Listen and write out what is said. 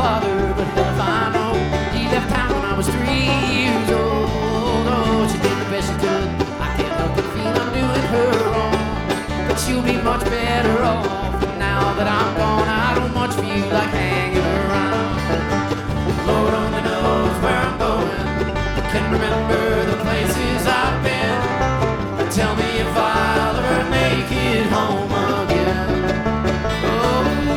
father, but hell if I know. He left town when I was 3 years old. Oh, she did the best she could. I can't help but feel I'm doing her wrong, but she'll be much better off now that I'm